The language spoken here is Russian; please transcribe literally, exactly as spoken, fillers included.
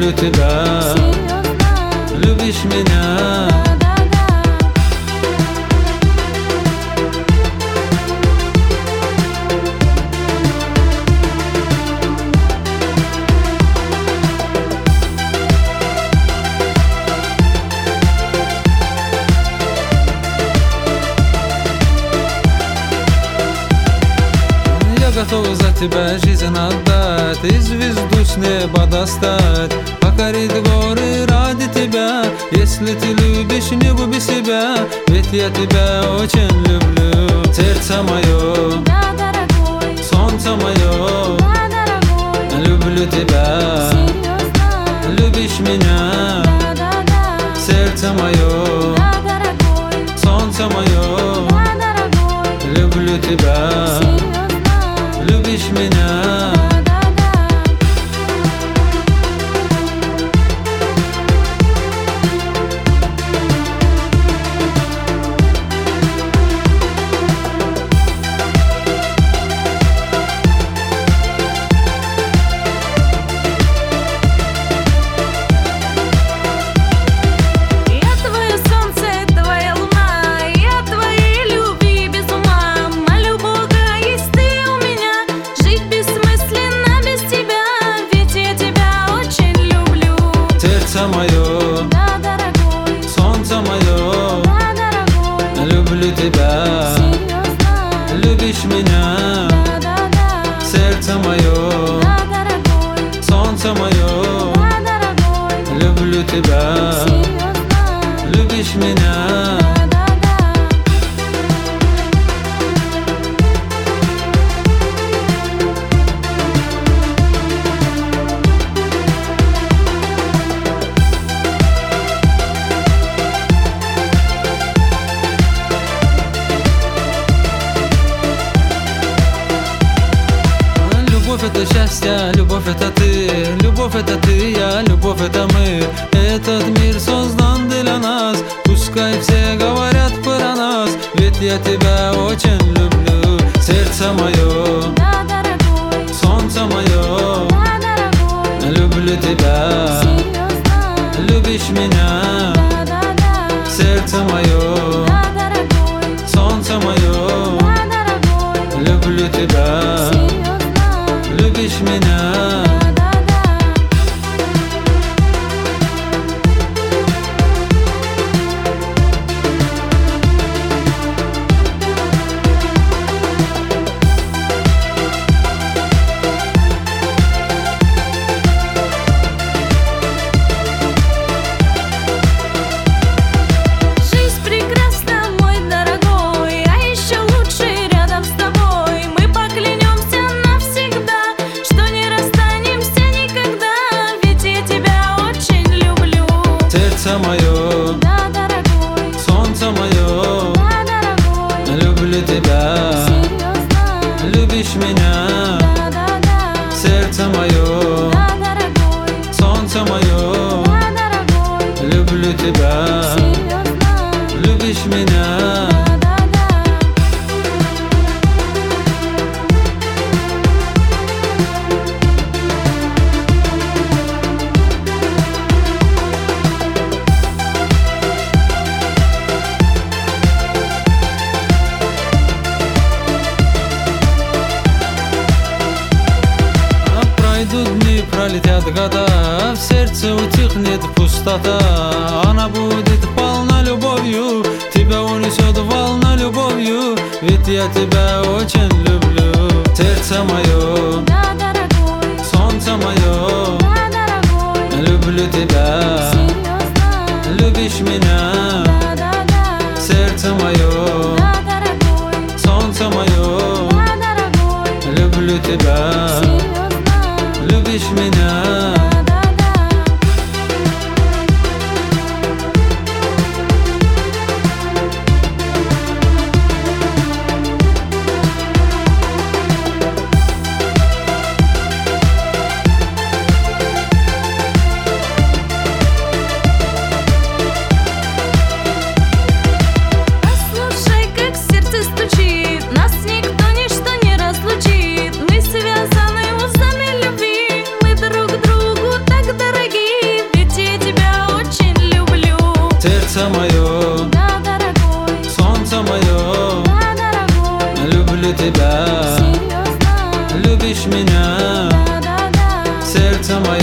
люблю тебя. Серьезно? Любишь меня? Готов за тебя жизнь отдать и звезду с неба достать, покорить горы ради тебя. Если ты любишь, не губи себя, ведь я тебя очень люблю. Сердце мое, Да, дорогой. солнце мое, Да, дорогой. люблю тебя. Серьезно? Любишь меня? Да, да, да. Сердце мое, Да, дорогой. солнце мое, Да, дорогой. люблю тебя. Серьезно? Любишь меня? Сердце мое, Да, дорогой. солнце мое, Да, дорогой. люблю тебя. Серьезно? Любишь меня? Да, да, да. Сердце мое, Да, дорогой. солнце мое, Да, дорогой. люблю тебя. Серьезно? Любишь меня? Да, да, да. Любовь это счастье, любовь это ты, любовь это ты, я, любовь это мы. Этот мир создан для нас, пускай все говорят про нас, ведь я тебя очень люблю. Сердце мое, Да, дорогой. солнце мое, Да, дорогой. люблю тебя. Серьезно? Любишь меня? Да, да, да. Сердце мое, Да, дорогой. солнце мое, Да, дорогой. люблю тебя. Серьезно? Любишь меня? Да, да, да. Жизнь прекрасна, мой дорогой, а еще лучше рядом с тобой. Мы поклянемся навсегда, что не расстанемся никогда, ведь я тебя очень люблю. Сердце мое, Да, дорогой. солнце мое, Да, дорогой. люблю тебя. Серьезно? Любишь меня? Да, да, да. Сердце мое, Да, дорогой. солнце мое, Да, дорогой. люблю тебя. Серьезно? Любишь меня? Да, да, да. А пройдут дни, пролетят года, в сердце утихнет пустота. Она будет полна любовью, тебя унесет волна любовью, ведь я тебя очень люблю. Сердце мое, Да, дорогой. солнце мое, Да, дорогой. люблю тебя. Серьезно? Любишь меня? Да, да, да. Сердце мое, Да, дорогой. солнце мое, Да, дорогой. люблю тебя. Серьезно? Любишь меня? Да, да, да. сердце мое.